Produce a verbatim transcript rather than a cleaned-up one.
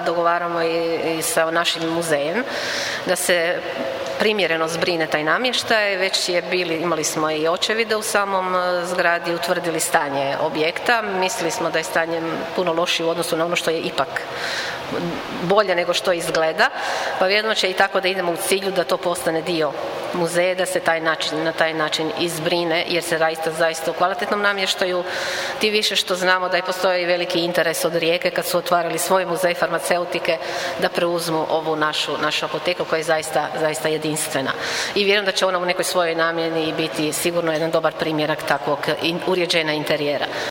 dogovaramo i, i sa našim muzejem da se primjereno zbrine taj namještaj. Već je bili, imali smo i očevide u samom zgradi, utvrdili stanje objekta. Mislili smo da je stanje puno lošije u odnosu na ono što je ipak bolje nego što izgleda, pa vjerojatno će i tako da idemo u cilju da to postane dio muzeja, da se taj način, na taj način izbrine, jer se zaista, zaista u kvalitetnom namještaju, ti više što znamo da je postoji veliki interes od Rijeke kad su otvarali svoj muzej farmaceutike da preuzmu ovu našu, našu apoteku koja je zaista, zaista jedinstvena. I vjerujem da će ona u nekoj svojoj namjeni biti sigurno jedan dobar primjerak takvog uređenja interijera.